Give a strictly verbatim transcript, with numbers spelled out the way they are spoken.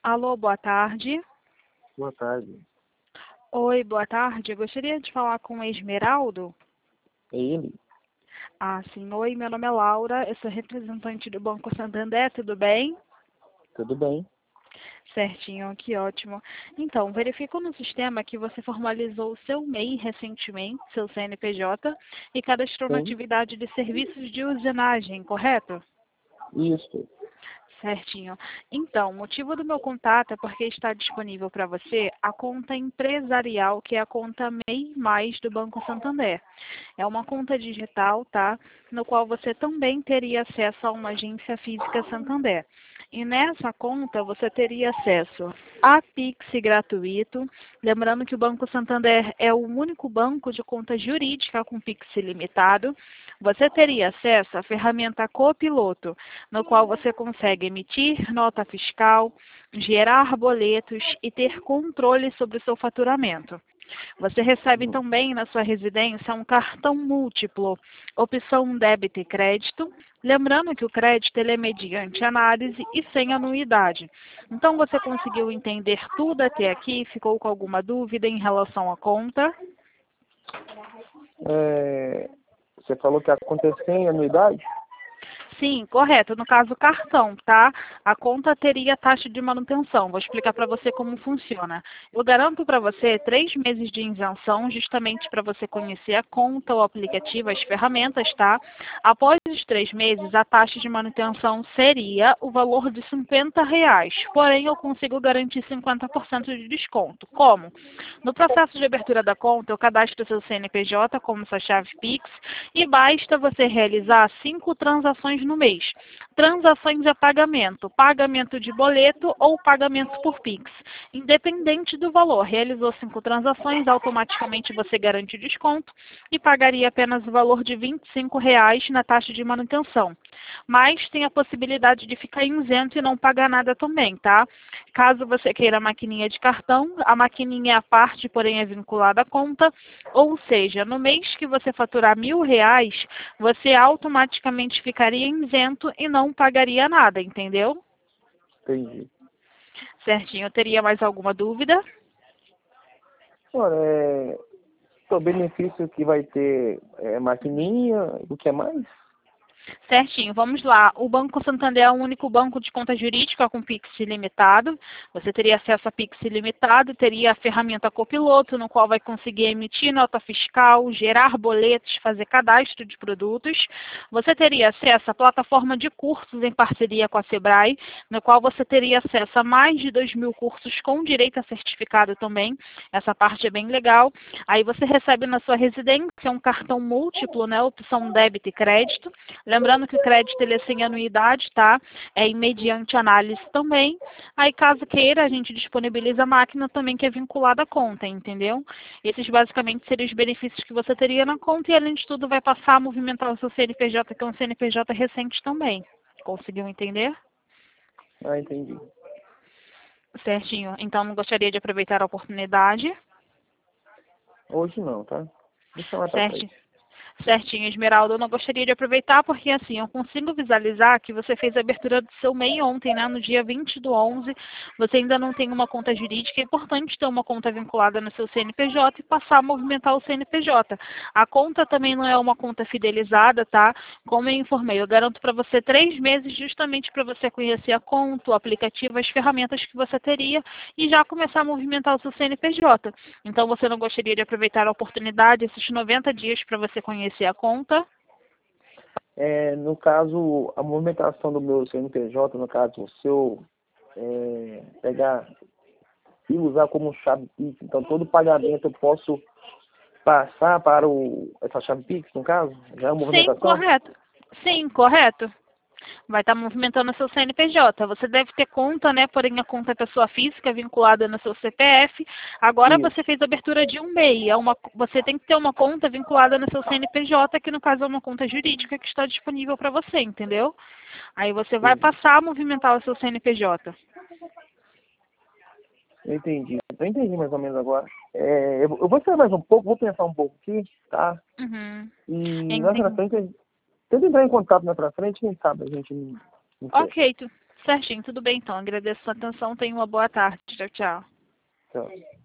Alô, boa tarde. Boa tarde. Oi, boa tarde. Eu gostaria de falar com o Esmeraldo. É ele? Ah, sim. Oi, meu nome é Laura. Eu sou representante do Banco Santander. Tudo bem? Tudo bem? Certinho, que ótimo. Então, verifico no sistema que você formalizou o seu M E I recentemente, seu C N P J, e cadastrou na Sim. atividade de serviços de usinagem, correto? Isso. Certinho. Então, o motivo do meu contato é porque está disponível para você a conta empresarial, que é a conta M E I Mais do Banco Santander. É uma conta digital, tá? No qual você também teria acesso a uma agência física Santander. E nessa conta você teria acesso a Pix gratuito. Lembrando que o Banco Santander é o único banco de conta jurídica com Pix ilimitado. Você teria acesso à ferramenta Copiloto, no qual você consegue emitir nota fiscal, gerar boletos e ter controle sobre o seu faturamento. Você recebe Hum. também na sua residência um cartão múltiplo, opção débito e crédito. Lembrando que o crédito ele é mediante análise e sem anuidade. Então você conseguiu entender tudo até aqui? Ficou com alguma dúvida em relação à conta? É, Você falou que aconteceu em anuidade? Sim, correto. No caso, cartão, tá? A conta teria taxa de manutenção. Vou explicar para você como funciona. Eu garanto para você três meses de isenção, justamente para você conhecer a conta, o aplicativo, as ferramentas, tá? Após os três meses, a taxa de manutenção seria o valor de cinquenta reais. Porém, eu consigo garantir cinquenta por cento de desconto. Como? No processo de abertura da conta, eu cadastro seu C N P J como sua chave Pix e basta você realizar cinco transações no mês. Transações é pagamento, pagamento de boleto ou pagamento por Pix. Independente do valor, realizou cinco transações, automaticamente você garante desconto e pagaria apenas o valor de vinte e cinco reais na taxa de manutenção. Mas tem a possibilidade de ficar isento e não pagar nada também, tá? Caso você queira a maquininha de cartão, a maquininha é à parte, porém é vinculada à conta, ou seja, no mês que você faturar mil reais, você automaticamente ficaria isento e não pagaria nada, entendeu? Entendi. Certinho. Teria mais alguma dúvida? Olha, é... o benefício que vai ter é maquininha, o que é mais? Certinho, vamos lá. O Banco Santander é o único banco de conta jurídica com Pix ilimitado. Você teria acesso a Pix ilimitado, teria a ferramenta Copiloto, no qual vai conseguir emitir nota fiscal, gerar boletos, fazer cadastro de produtos. Você teria acesso à plataforma de cursos em parceria com a Sebrae, no qual você teria acesso a mais de dois mil cursos com direito a certificado também. Essa parte é bem legal. Aí você recebe na sua residência um cartão múltiplo, né? Opção débito e crédito. Lembrando que o crédito ele é sem anuidade, tá? É em mediante análise também. Aí, caso queira, a gente disponibiliza a máquina também que é vinculada à conta, entendeu? Esses basicamente seriam os benefícios que você teria na conta e, além de tudo, vai passar a movimentar o seu C N P J, que é um C N P J recente também. Conseguiu entender? Ah, entendi. Certinho. Então, gostaria de aproveitar a oportunidade. Hoje não, tá? Deixa mais pra Certo. frente. Certinho, Esmeralda, eu não gostaria de aproveitar porque assim, eu consigo visualizar que você fez a abertura do seu M E I ontem, né, no dia vinte do onze, você ainda não tem uma conta jurídica, é importante ter uma conta vinculada no seu C N P J e passar a movimentar o C N P J. A conta também não é uma conta fidelizada, tá? Como eu informei, eu garanto para você três meses justamente para você conhecer a conta, o aplicativo, as ferramentas que você teria e já começar a movimentar o seu C N P J. Então, você não gostaria de aproveitar a oportunidade, esses noventa dias para você conhecer a conta? É, no caso, a movimentação do meu C N P J, no caso, se eu é, pegar e usar como chave Pix, então todo pagamento eu posso passar para o, essa chave Pix, no caso? Já é uma Sim, movimentação? correto. Sim, correto. Vai estar movimentando o seu C N P J. Você deve ter conta, né? Porém, a conta é pessoa física vinculada no seu C P F. Agora você Isso. fez a abertura de um M E I. É uma, você tem que ter uma conta vinculada no seu C N P J, que no caso é uma conta jurídica que está disponível para você, entendeu? Aí você vai Entendi. passar a movimentar o seu C N P J. Eu entendi. Eu entendi mais ou menos agora. É, eu, eu vou esperar mais um pouco, vou pensar um pouco aqui, tá? Uhum. E mais pra Entendi. frente, tenta entrar em contato mais pra frente, quem sabe a gente não, não fecha. Ok, tu- Certinho, tudo bem então. Agradeço a sua atenção. Tenha uma boa tarde. Tchau, tchau. Tchau.